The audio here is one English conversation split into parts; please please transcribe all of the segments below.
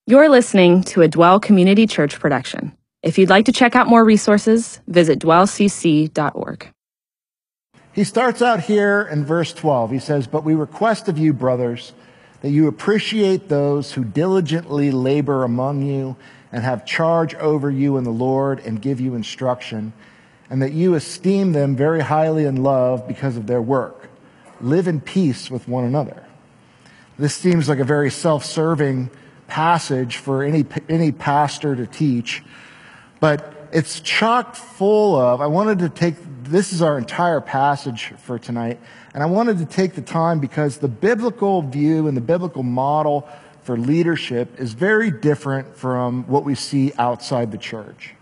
You're listening to a Dwell Community Church production. If you'd like to check out more resources, visit dwellcc.org. He starts out here in verse 12. He says, "But we request of you, brothers, that you appreciate those who diligently labor among you and have charge over you in the Lord and give you instruction, and that you esteem them very highly in love because of their work. Live in peace with one another." This seems like a very self-serving passage for any pastor to teach, but it's chock full of, this is our entire passage for tonight, and I wanted to take the time because the biblical view and the biblical model for leadership is very different from what we see outside the church.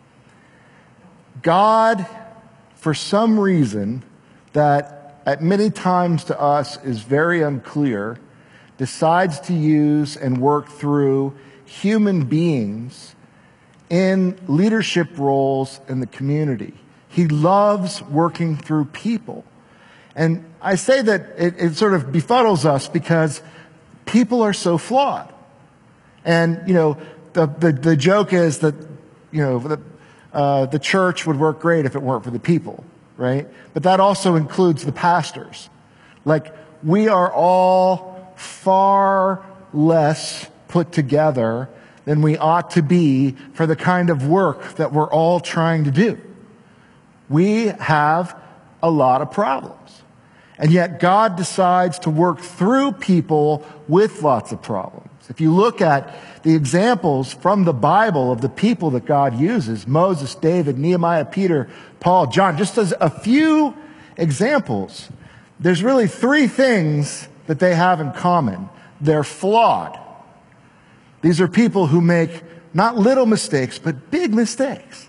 God, for some reason that at many times to us is very unclear, decides to use and work through human beings in leadership roles in the community. He loves working through people. And I say that it sort of befuddles us because people are so flawed. And, the joke is that, the church would work great if it weren't for the people, right? But that also includes the pastors. Like, we are all far less put together than we ought to be for the kind of work that we're all trying to do. We have a lot of problems. And yet God decides to work through people with lots of problems. If you look at the examples from the Bible of the people that God uses, Moses, David, Nehemiah, Peter, Paul, John, just as a few examples, there's really three things that they have in common. They're flawed. These are people who make not little mistakes, but big mistakes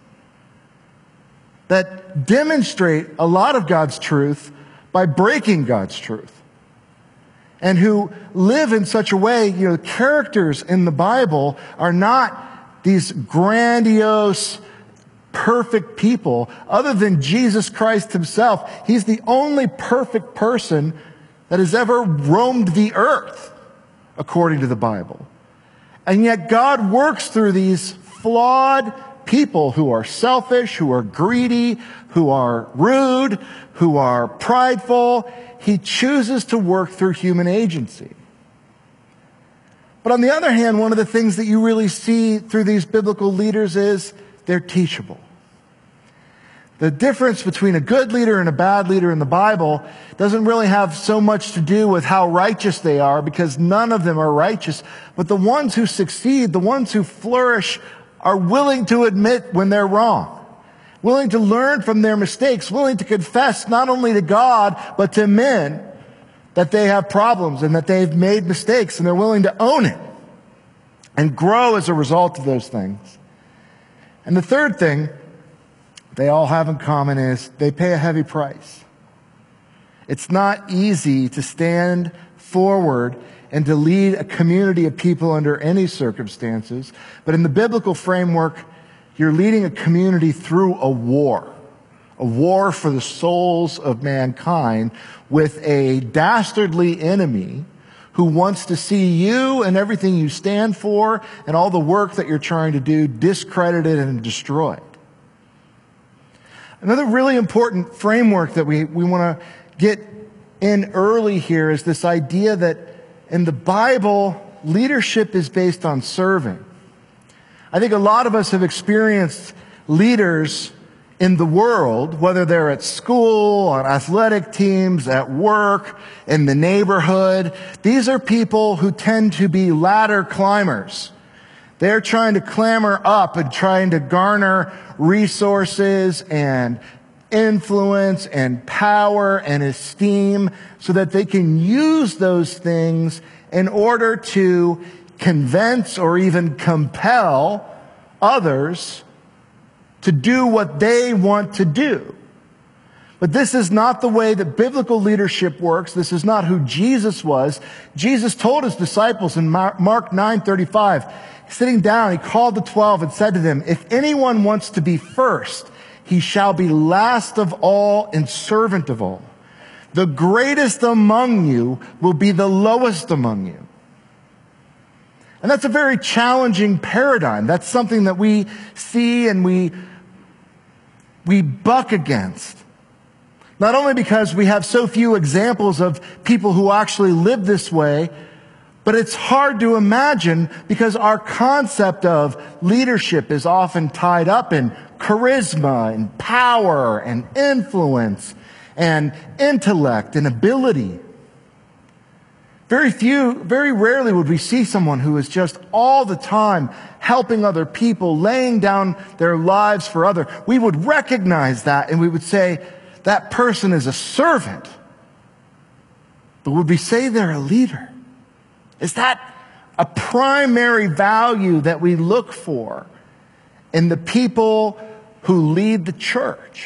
that demonstrate a lot of God's truth by breaking God's truth, and who live in such a way, characters in the Bible are not these grandiose, perfect people. Other than Jesus Christ himself, he's the only perfect person that has ever roamed the earth, according to the Bible. And yet God works through these flawed people who are selfish, who are greedy, who are rude, who are prideful. He chooses to work through human agency. But on the other hand, one of the things that you really see through these biblical leaders is they're teachable. The difference between a good leader and a bad leader in the Bible doesn't really have so much to do with how righteous they are, because none of them are righteous. But the ones who succeed, the ones who flourish, are willing to admit when they're wrong, willing to learn from their mistakes, willing to confess not only to God, but to men that they have problems and that they've made mistakes, and they're willing to own it and grow as a result of those things. And the third thing they all have in common is they pay a heavy price. It's not easy to stand forward and to lead a community of people under any circumstances. But in the biblical framework, you're leading a community through a war for the souls of mankind with a dastardly enemy who wants to see you and everything you stand for and all the work that you're trying to do discredited and destroyed. Another really important framework that we want to get in early here is this idea that in the Bible, leadership is based on serving. I think a lot of us have experienced leaders in the world, whether they're at school, on athletic teams, at work, in the neighborhood. These are people who tend to be ladder climbers. They're trying to clamber up and trying to garner resources and influence and power and esteem so that they can use those things in order to convince or even compel others to do what they want to do. But this is not the way that biblical leadership works. This is not who Jesus was. Jesus told his disciples in Mark 9:35, sitting down, he called the 12 and said to them, "If anyone wants to be first, he shall be last of all and servant of all. The greatest among you will be the lowest among you." And that's a very challenging paradigm. That's something that we see and we buck against. Not only because we have so few examples of people who actually live this way, but it's hard to imagine because our concept of leadership is often tied up in charisma and power and influence and intellect and ability. Very rarely would we see someone who is just all the time helping other people, laying down their lives for others. We would recognize that and we would say, that person is a servant. But would we say they're a leader? Is that a primary value that we look for in the people who lead the church?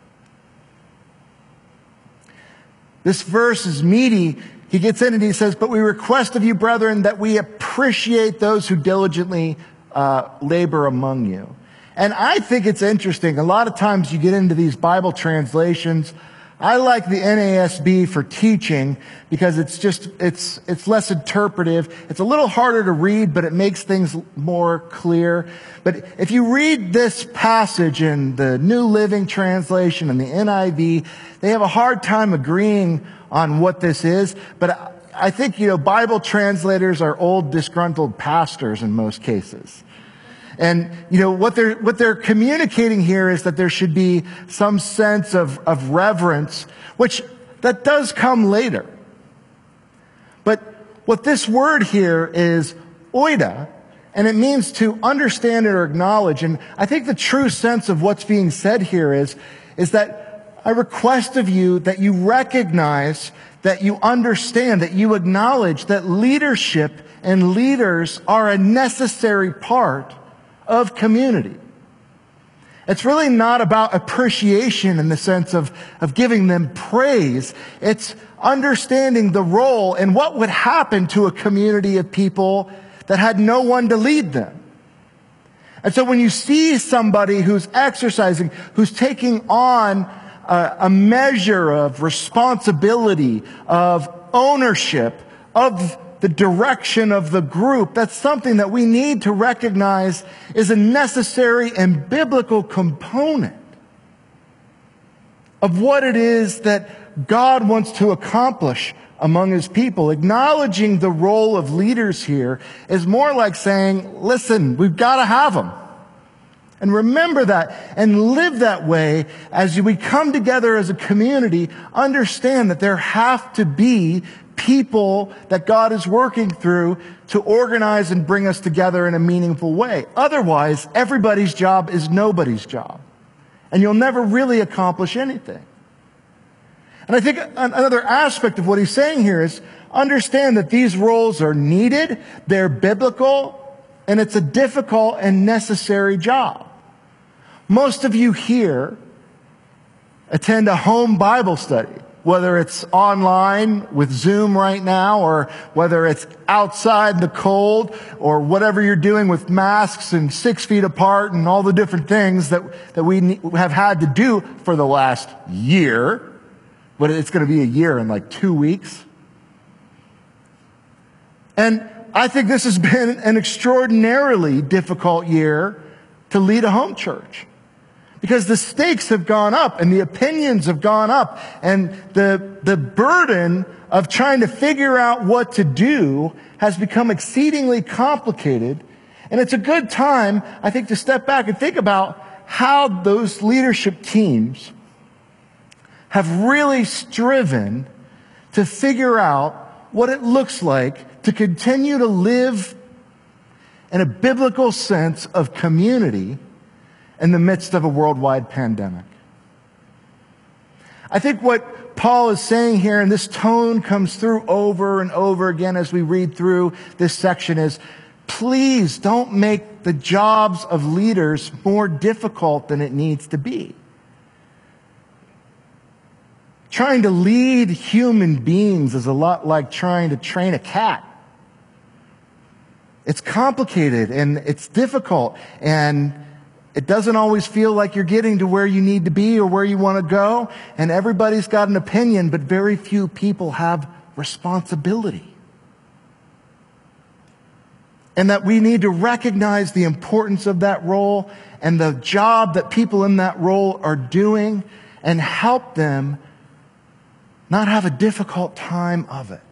This verse is meaty. He gets in and he says, but we request of you, brethren, that we appreciate those who diligently labor among you. And I think it's interesting. A lot of times you get into these Bible translations. I like the NASB for teaching because it's less interpretive. It's a little harder to read, but it makes things more clear. But if you read this passage in the New Living Translation and the NIV, they have a hard time agreeing on what this is. But I think, Bible translators are old, disgruntled pastors in most cases. And, what they're communicating here is that there should be some sense of reverence, which that does come later. But what this word here is oida, and it means to understand or acknowledge. And I think the true sense of what's being said here is that I request of you that you recognize, that you understand, that you acknowledge that leadership and leaders are a necessary part of community. It's really not about appreciation in the sense of giving them praise. It's understanding the role and what would happen to a community of people that had no one to lead them. And so when you see somebody who's exercising, who's taking on a measure of responsibility, of ownership, of the direction of the group, that's something that we need to recognize is a necessary and biblical component of what it is that God wants to accomplish among His people. Acknowledging the role of leaders here is more like saying, listen, we've got to have them. And remember that and live that way as we come together as a community. Understand that there have to be people that God is working through to organize and bring us together in a meaningful way. Otherwise, everybody's job is nobody's job. And you'll never really accomplish anything. And I think another aspect of what he's saying here is understand that these roles are needed, they're biblical, and it's a difficult and necessary job. Most of you here attend a home Bible study, whether it's online with Zoom right now, or whether it's outside in the cold, or whatever you're doing with masks and 6 feet apart and all the different things that we have had to do for the last year. But it's going to be a year in like 2 weeks. And I think this has been an extraordinarily difficult year to lead a home church. Because the stakes have gone up and the opinions have gone up, and the burden of trying to figure out what to do has become exceedingly complicated. And it's a good time, I think, to step back and think about how those leadership teams have really striven to figure out what it looks like to continue to live in a biblical sense of community in the midst of a worldwide pandemic. I think what Paul is saying here, and this tone comes through over and over again as we read through this section, is please don't make the jobs of leaders more difficult than it needs to be. Trying to lead human beings is a lot like trying to train a cat. It's complicated and it's difficult, and it doesn't always feel like you're getting to where you need to be or where you want to go. And everybody's got an opinion, but very few people have responsibility. and that we need to recognize the importance of that role and the job that people in that role are doing and help them not have a difficult time of it.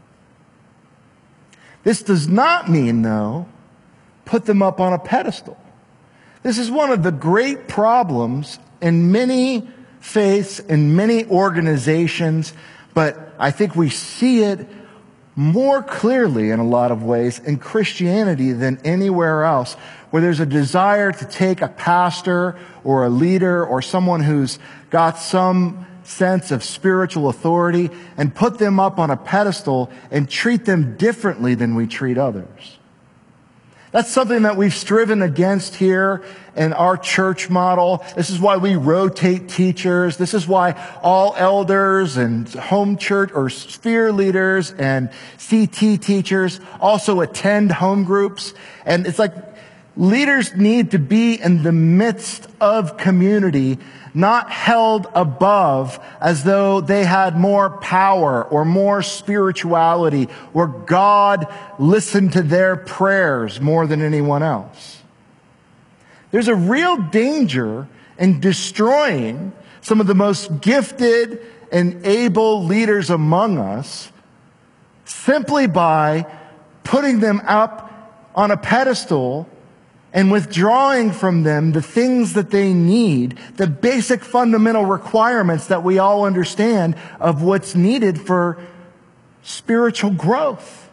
This does not mean, though, put them up on a pedestal. This is one of the great problems in many faiths, in many organizations, but I think we see it more clearly in a lot of ways in Christianity than anywhere else, where there's a desire to take a pastor or a leader or someone who's got some sense of spiritual authority and put them up on a pedestal and treat them differently than we treat others. That's something that we've striven against here in our church model. This is why we rotate teachers. This is why all elders and home church or sphere leaders and CT teachers also attend home groups. And it's like leaders need to be in the midst of community, not held above as though they had more power or more spirituality or God listened to their prayers more than anyone else. There's a real danger in destroying some of the most gifted and able leaders among us simply by putting them up on a pedestal and withdrawing from them the things that they need, the basic fundamental requirements that we all understand of what's needed for spiritual growth.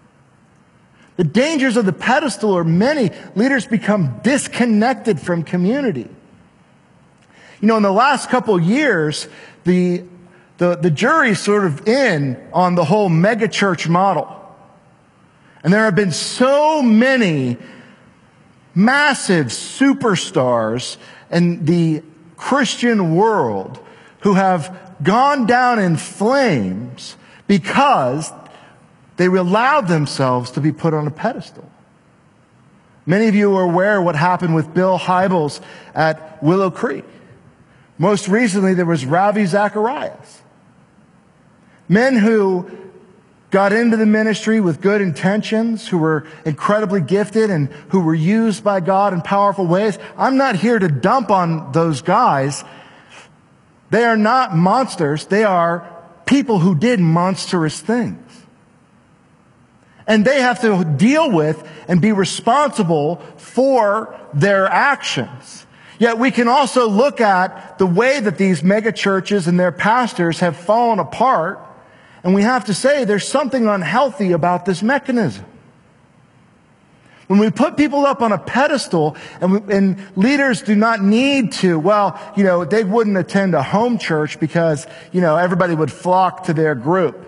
The dangers of the pedestal are many. Leaders become disconnected from community. You know, in the last couple of years, the jury's sort of in on the whole megachurch model. And there have been so many massive superstars in the Christian world who have gone down in flames because they allowed themselves to be put on a pedestal. Many of you are aware of what happened with Bill Hybels at Willow Creek. Most recently, there was Ravi Zacharias. Men who got into the ministry with good intentions, who were incredibly gifted and who were used by God in powerful ways. I'm not here to dump on those guys. They are not monsters. They are people who did monstrous things. And they have to deal with and be responsible for their actions. Yet we can also look at the way that these mega churches and their pastors have fallen apart, and we have to say there's something unhealthy about this mechanism. When we put people up on a pedestal and leaders do not need to, they wouldn't attend a home church because, everybody would flock to their group.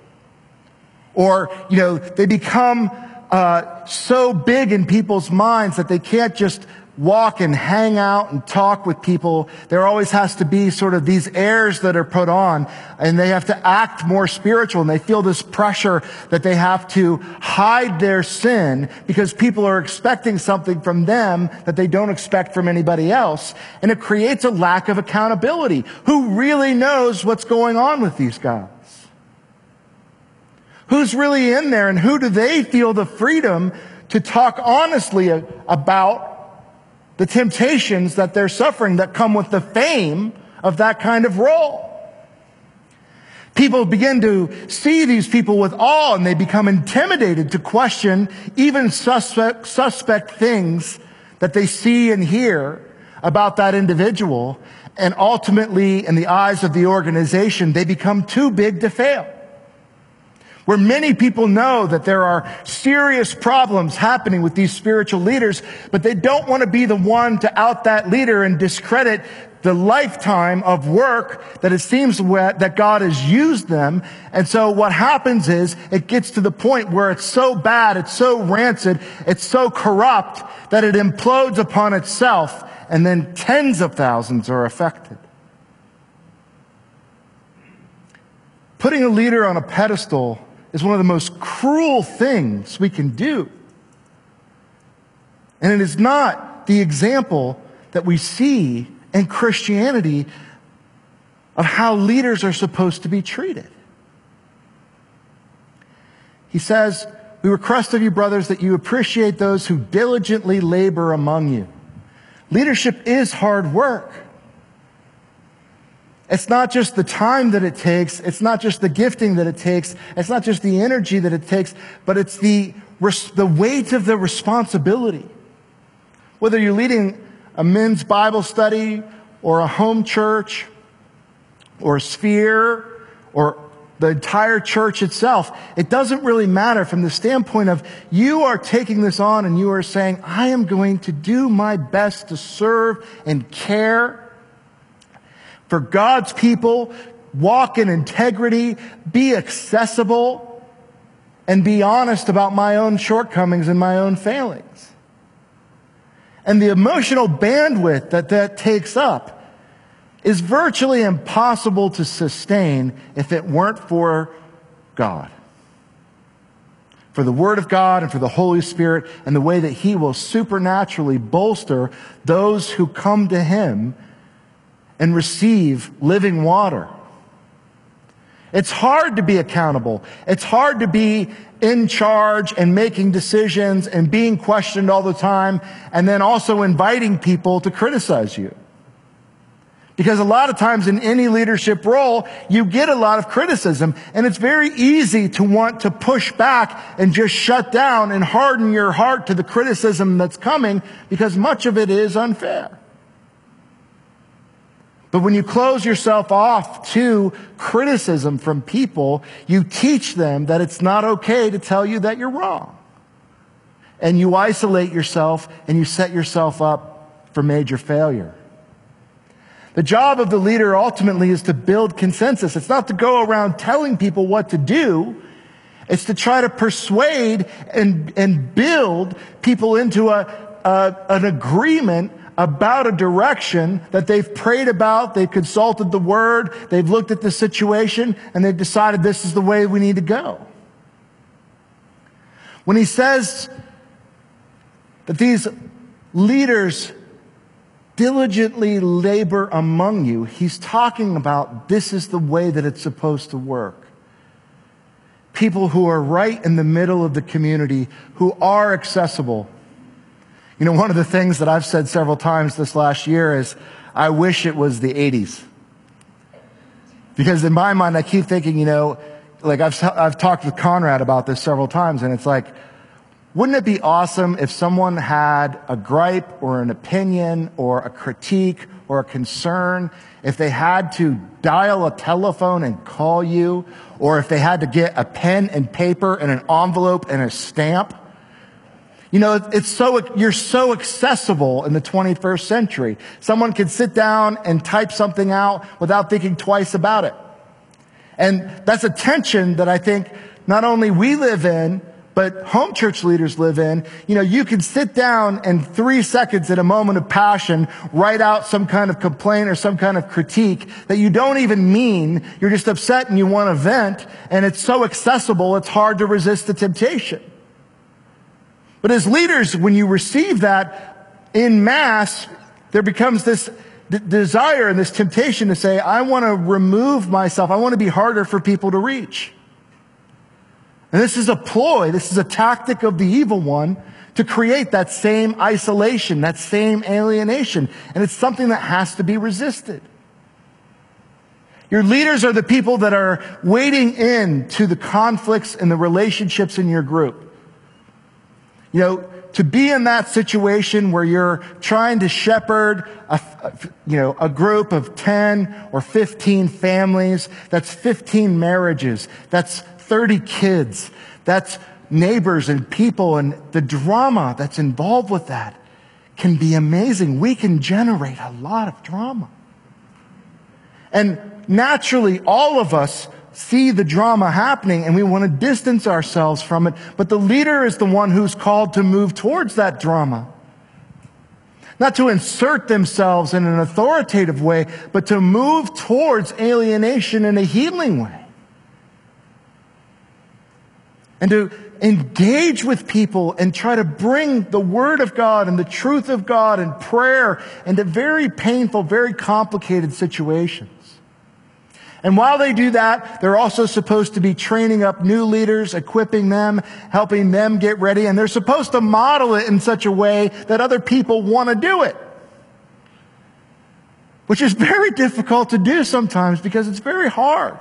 Or, they become so big in people's minds that they can't just walk and hang out and talk with people. There always has to be sort of these airs that are put on, and they have to act more spiritual, and they feel this pressure that they have to hide their sin because people are expecting something from them that they don't expect from anybody else. And it creates a lack of accountability. Who really knows what's going on with these guys? Who's really in there, and who do they feel the freedom to talk honestly about the temptations that they're suffering that come with the fame of that kind of role? People begin to see these people with awe, and they become intimidated to question even suspect things that they see and hear about that individual. And ultimately, in the eyes of the organization, they become too big to fail. Where many people know that there are serious problems happening with these spiritual leaders, but they don't want to be the one to out that leader and discredit the lifetime of work that it seems that God has used them. And so what happens is it gets to the point where it's so bad, it's so rancid, it's so corrupt that it implodes upon itself, and then tens of thousands are affected. Putting a leader on a pedestal is one of the most cruel things we can do. And it is not the example that we see in Christianity of how leaders are supposed to be treated. He says, We request of you, brothers, that you appreciate those who diligently labor among you. Leadership is hard work. It's not just the time that it takes. It's not just the gifting that it takes. It's not just the energy that it takes, but it's the weight of the responsibility. Whether you're leading a men's Bible study or a home church or a sphere or the entire church itself, it doesn't really matter from the standpoint of you are taking this on and you are saying, I am going to do my best to serve and care for God's people, walk in integrity, be accessible, and be honest about my own shortcomings and my own failings. And the emotional bandwidth that takes up is virtually impossible to sustain if it weren't for God. For the Word of God and for the Holy Spirit and the way that He will supernaturally bolster those who come to Him and receive living water. It's hard to be accountable. It's hard to be in charge and making decisions and being questioned all the time and then also inviting people to criticize you. Because a lot of times in any leadership role, you get a lot of criticism, and it's very easy to want to push back and just shut down and harden your heart to the criticism that's coming because much of it is unfair. But when you close yourself off to criticism from people, you teach them that it's not okay to tell you that you're wrong. And you isolate yourself and you set yourself up for major failure. The job of the leader ultimately is to build consensus. It's not to go around telling people what to do. It's to try to persuade and build people into an agreement about a direction that they've prayed about, they've consulted the Word, they've looked at the situation, and they've decided this is the way we need to go. When he says that these leaders diligently labor among you, he's talking about this is the way that it's supposed to work. People who are right in the middle of the community, who are accessible. You know, one of the things that I've said several times this last year is, I wish it was the 80s. Because in my mind, I keep thinking, like I've talked with Conrad about this several times, and it's like, wouldn't it be awesome if someone had a gripe or an opinion or a critique or a concern, if they had to dial a telephone and call you, or if they had to get a pen and paper and an envelope and a stamp? You're so accessible in the 21st century. Someone can sit down and type something out without thinking twice about it. And that's a tension that I think not only we live in, but home church leaders live in. You can sit down and 3 seconds in a moment of passion, write out some kind of complaint or some kind of critique that you don't even mean. You're just upset and you want to vent, and it's so accessible, it's hard to resist the temptation. But as leaders, when you receive that in mass, there becomes this desire and this temptation to say, I want to remove myself. I want to be harder for people to reach. And this is a ploy. This is a tactic of the evil one to create that same isolation, that same alienation. And it's something that has to be resisted. Your leaders are the people that are wading into the conflicts and the relationships in your group. To be in that situation where you're trying to shepherd a group of 10 or 15 families, that's 15 marriages, that's 30 kids, that's neighbors and people, and the drama that's involved with that can be amazing. We can generate a lot of drama. And naturally, all of us see the drama happening and we want to distance ourselves from it. But the leader is the one who's called to move towards that drama. Not to insert themselves in an authoritative way, but to move towards alienation in a healing way. And to engage with people and try to bring the Word of God and the truth of God and prayer into very painful, very complicated situations. And while they do that, they're also supposed to be training up new leaders, equipping them, helping them get ready, and they're supposed to model it in such a way that other people want to do it. Which is very difficult to do sometimes because it's very hard.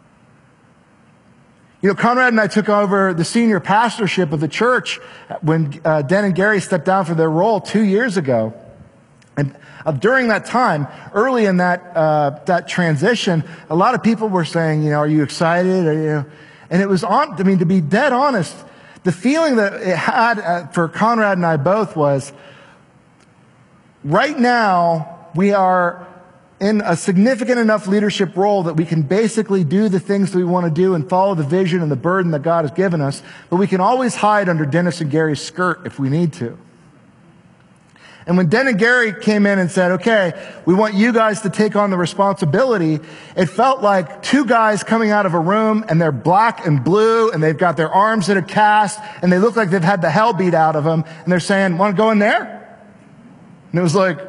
Conrad and I took over the senior pastorship of the church when Den and Gary stepped down for their role 2 years ago. And during that time, early in that transition, a lot of people were saying, are you excited? And it was to be dead honest, the feeling that it had for Conrad and I both was, right now, we are in a significant enough leadership role that we can basically do the things that we want to do and follow the vision and the burden that God has given us, but we can always hide under Dennis and Gary's skirt if we need to. And when Den and Gary came in and said, okay, we want you guys to take on the responsibility, it felt like two guys coming out of a room and they're black and blue and they've got their arms in a cast and they look like they've had the hell beat out of them and they're saying, want to go in there? And it was like,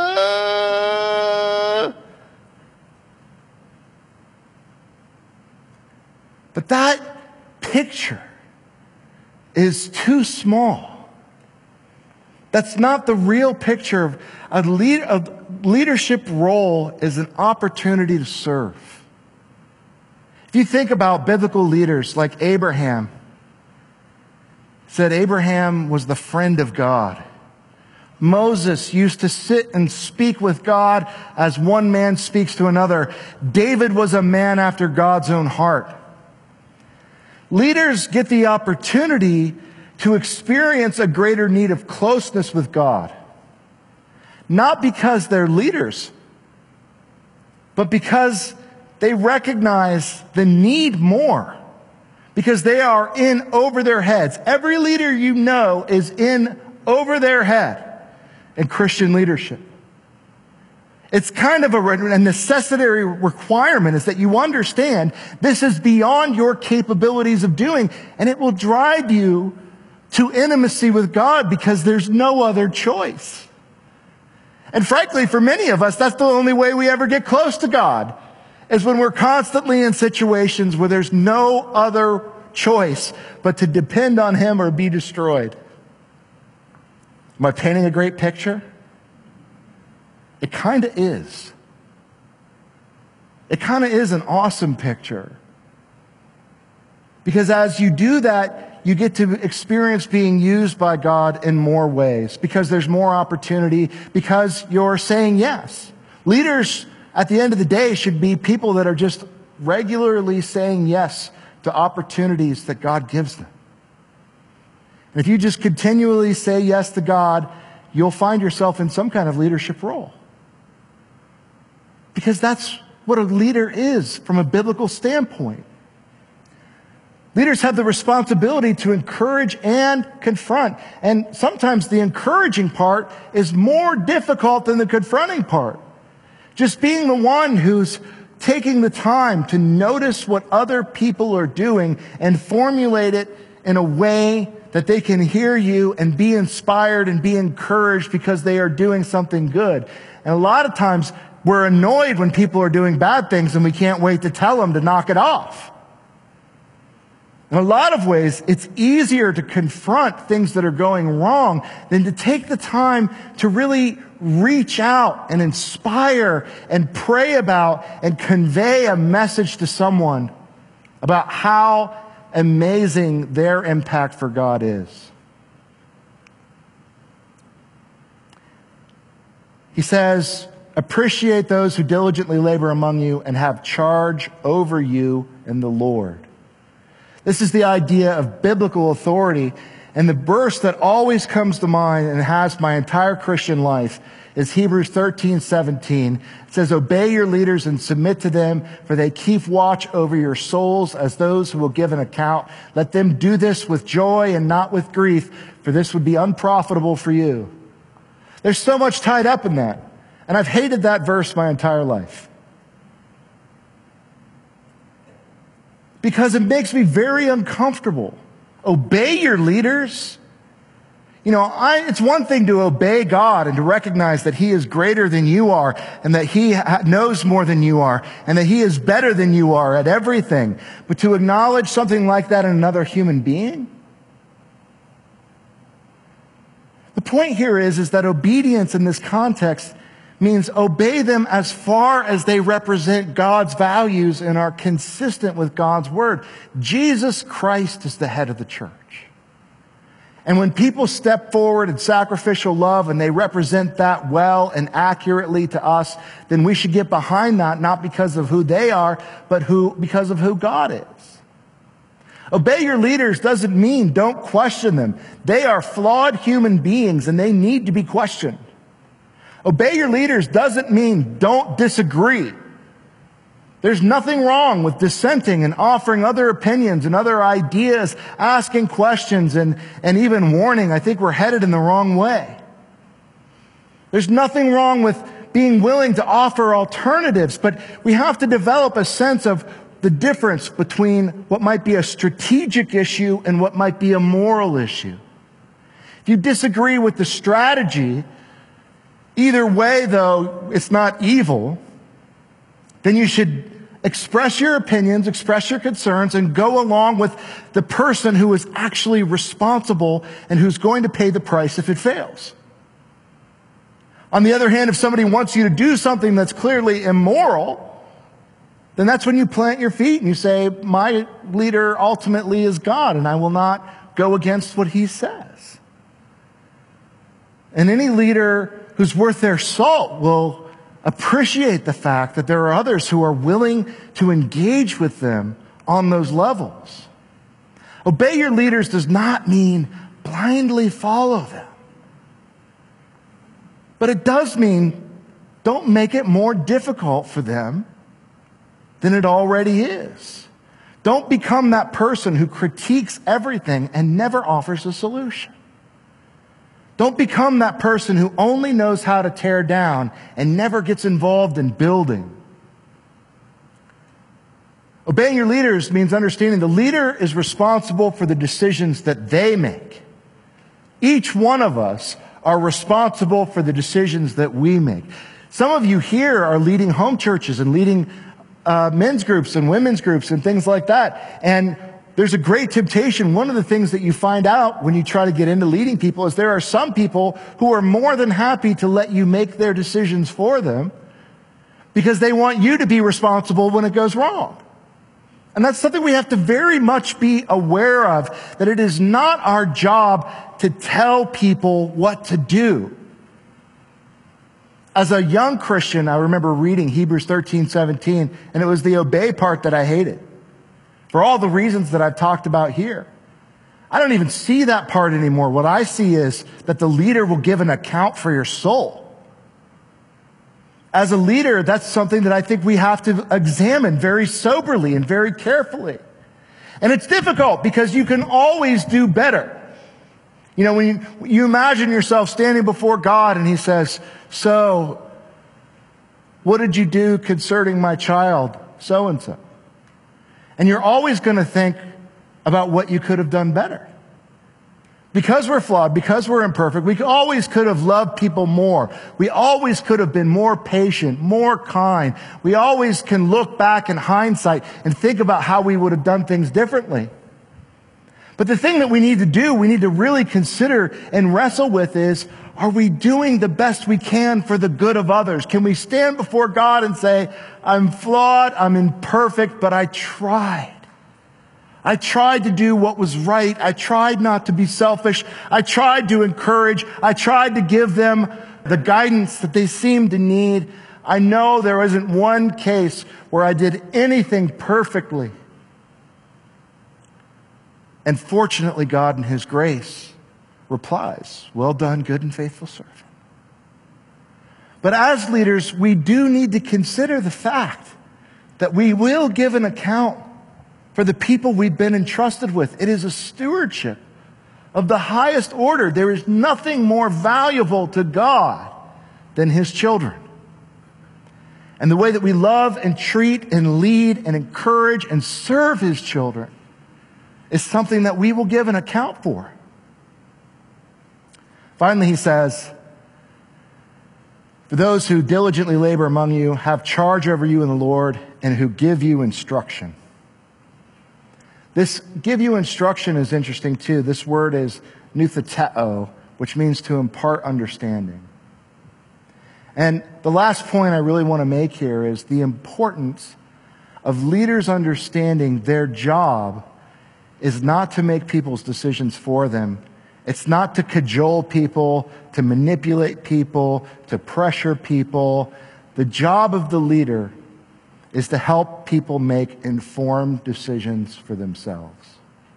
But that picture is too small. That's not the real picture of leadership role is an opportunity to serve. If you think about biblical leaders like Abraham, it said Abraham was the friend of God. Moses used to sit and speak with God as one man speaks to another. David was a man after God's own heart. Leaders get the opportunity to experience a greater need of closeness with God. Not because they're leaders, but because they recognize the need more. Because they are in over their heads. Every leader you know is in over their head in Christian leadership. It's kind of a necessary requirement is that you understand this is beyond your capabilities of doing, and it will drive you to intimacy with God because there's no other choice. And frankly, for many of us, that's the only way we ever get close to God, is when we're constantly in situations where there's no other choice but to depend on Him or be destroyed. Am I painting a great picture? It kind of is. It kind of is an awesome picture. Because as you do that, you get to experience being used by God in more ways. Because there's more opportunity. Because you're saying yes. Leaders, at the end of the day, should be people that are just regularly saying yes to opportunities that God gives them. And if you just continually say yes to God, you'll find yourself in some kind of leadership role. Because that's what a leader is from a biblical standpoint. Leaders have the responsibility to encourage and confront. And sometimes the encouraging part is more difficult than the confronting part. Just being the one who's taking the time to notice what other people are doing and formulate it in a way that they can hear you and be inspired and be encouraged because they are doing something good. And a lot of times we're annoyed when people are doing bad things and we can't wait to tell them to knock it off. In a lot of ways, it's easier to confront things that are going wrong than to take the time to really reach out and inspire and pray about and convey a message to someone about how amazing their impact for God is. He says, appreciate those who diligently labor among you and have charge over you in the Lord. This is the idea of biblical authority. And the verse that always comes to mind and has my entire Christian life is Hebrews 13:17. It says, obey your leaders and submit to them, for they keep watch over your souls as those who will give an account. Let them do this with joy and not with grief, for this would be unprofitable for you. There's so much tied up in that. And I've hated that verse my entire life. Because it makes me very uncomfortable. Obey your leaders. It's one thing to obey God and to recognize that He is greater than you are and that He knows more than you are and that He is better than you are at everything. But to acknowledge something like that in another human being? The point here is that obedience in this context means obey them as far as they represent God's values and are consistent with God's word. Jesus Christ is the head of the church. And when people step forward in sacrificial love and they represent that well and accurately to us, then we should get behind that, not because of who they are, but because of who God is. Obey your leaders doesn't mean don't question them. They are flawed human beings and they need to be questioned. Obey your leaders doesn't mean don't disagree. There's nothing wrong with dissenting and offering other opinions and other ideas, asking questions and even warning. I think we're headed in the wrong way. There's nothing wrong with being willing to offer alternatives, but we have to develop a sense of the difference between what might be a strategic issue and what might be a moral issue. If you disagree with the strategy, either way, though, it's not evil, then you should express your opinions, express your concerns, and go along with the person who is actually responsible and who's going to pay the price if it fails. On the other hand, if somebody wants you to do something that's clearly immoral, then that's when you plant your feet and you say, my leader ultimately is God, and I will not go against what He says. And any leader who's worth their salt will appreciate the fact that there are others who are willing to engage with them on those levels. Obey your leaders does not mean blindly follow them. But it does mean don't make it more difficult for them than it already is. Don't become that person who critiques everything and never offers a solution. Don't become that person who only knows how to tear down and never gets involved in building. Obeying your leaders means understanding the leader is responsible for the decisions that they make. Each one of us are responsible for the decisions that we make. Some of you here are leading home churches and leading men's groups and women's groups and things like that. And there's a great temptation. One of the things that you find out when you try to get into leading people is there are some people who are more than happy to let you make their decisions for them because they want you to be responsible when it goes wrong. And that's something we have to very much be aware of, that it is not our job to tell people what to do. As a young Christian, I remember reading Hebrews 13:17, and it was the obey part that I hated. For all the reasons that I've talked about here. I don't even see that part anymore. What I see is that the leader will give an account for your soul. As a leader, that's something that I think we have to examine very soberly and very carefully. And it's difficult because you can always do better. When you imagine yourself standing before God and He says, so, what did you do concerning my child, so-and-so? And you're always going to think about what you could have done better. Because we're flawed, because we're imperfect, we always could have loved people more. We always could have been more patient, more kind. We always can look back in hindsight and think about how we would have done things differently. But the thing that we need to do, we need to really consider and wrestle with is, are we doing the best we can for the good of others? Can we stand before God and say, I'm flawed, I'm imperfect, but I tried. I tried to do what was right. I tried not to be selfish. I tried to encourage. I tried to give them the guidance that they seemed to need. I know there isn't one case where I did anything perfectly. And fortunately, God in His grace replies, well done, good and faithful servant. But as leaders, we do need to consider the fact that we will give an account for the people we've been entrusted with. It is a stewardship of the highest order. There is nothing more valuable to God than His children. And the way that we love and treat and lead and encourage and serve His children is something that we will give an account for. Finally, he says, for those who diligently labor among you, have charge over you in the Lord, and who give you instruction. This give you instruction is interesting too. This word is nutheteo, which means to impart understanding. And the last point I really want to make here is the importance of leaders understanding their job is not to make people's decisions for them. It's not to cajole people, to manipulate people, to pressure people. The job of the leader is to help people make informed decisions for themselves.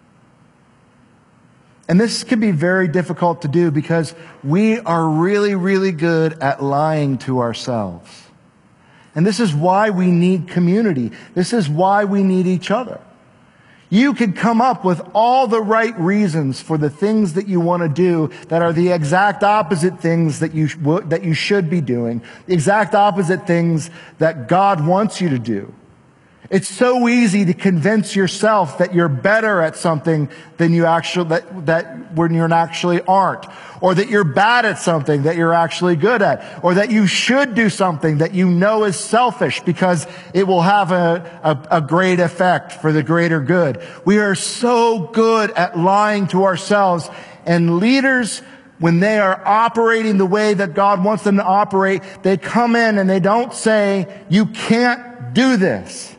And this can be very difficult to do because we are really, really good at lying to ourselves. And this is why we need community. This is why we need each other. You could come up with all the right reasons for the things that you want to do that are the exact opposite things that you should be doing, the exact opposite things that God wants you to do. It's so easy to convince yourself that you're better at something than you actually that when you actually aren't, or that you're bad at something that you're actually good at, or that you should do something that you know is selfish because it will have a great effect for the greater good. We are so good at lying to ourselves, and leaders, when they are operating the way that God wants them to operate, they come in and they don't say, "You can't do this."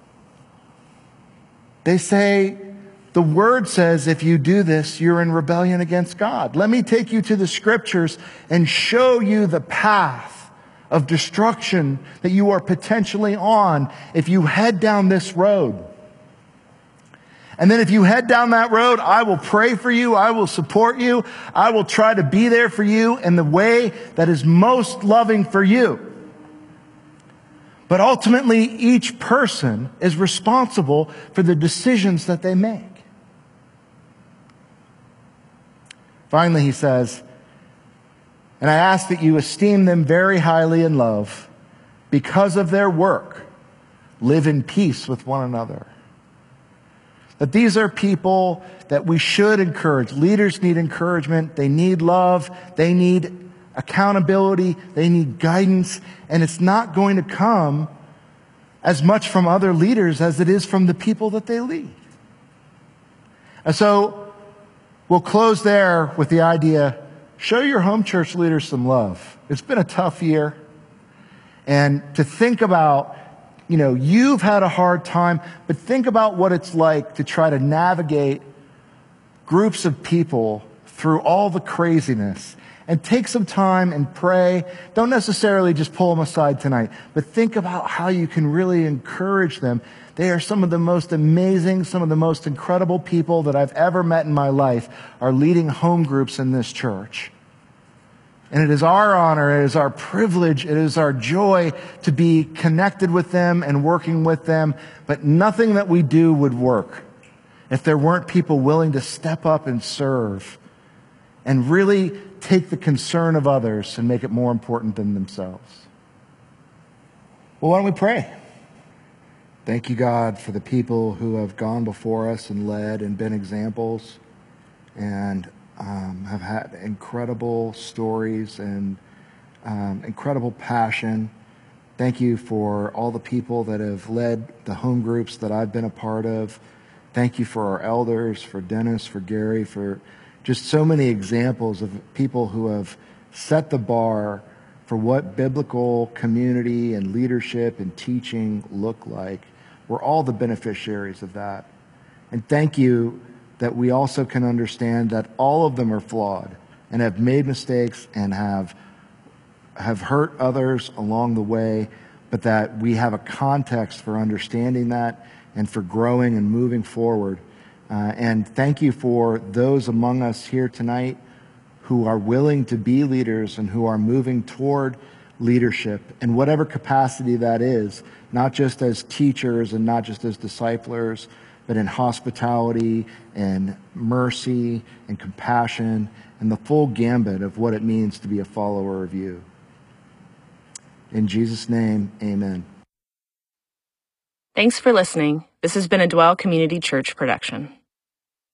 They say, the word says if you do this, you're in rebellion against God. Let me take you to the scriptures and show you the path of destruction that you are potentially on if you head down this road. And then if you head down that road, I will pray for you. I will support you. I will try to be there for you in the way that is most loving for you. But ultimately, each person is responsible for the decisions that they make. Finally, he says, and I ask that you esteem them very highly in love because of their work. Live in peace with one another. That these are people that we should encourage. Leaders need encouragement. They need love. They need accountability, they need guidance, and it's not going to come as much from other leaders as it is from the people that they lead. And so we'll close there with the idea, show your home church leaders some love. It's been a tough year. And to think about, you've had a hard time, but think about what it's like to try to navigate groups of people through all the craziness. And take some time and pray. Don't necessarily just pull them aside tonight, but think about how you can really encourage them. They are some of the most amazing, some of the most incredible people that I've ever met in my life are leading home groups in this church. And it is our honor, it is our privilege, it is our joy to be connected with them and working with them. But nothing that we do would work if there weren't people willing to step up and serve and really take the concern of others and make it more important than themselves. Well, why don't we pray? Thank you, God, for the people who have gone before us and led and been examples and have had incredible stories and incredible passion. Thank you for all the people that have led the home groups that I've been a part of. Thank you for our elders, for Dennis, for Gary, for just so many examples of people who have set the bar for what biblical community and leadership and teaching look like. We're all the beneficiaries of that. And thank you that we also can understand that all of them are flawed and have made mistakes and have hurt others along the way, but that we have a context for understanding that and for growing and moving forward. And thank you for those among us here tonight who are willing to be leaders and who are moving toward leadership in whatever capacity that is, not just as teachers and not just as disciplers, but in hospitality and mercy and compassion and the full gambit of what it means to be a follower of you. In Jesus' name, amen. Thanks for listening. This has been a Dwell Community Church production.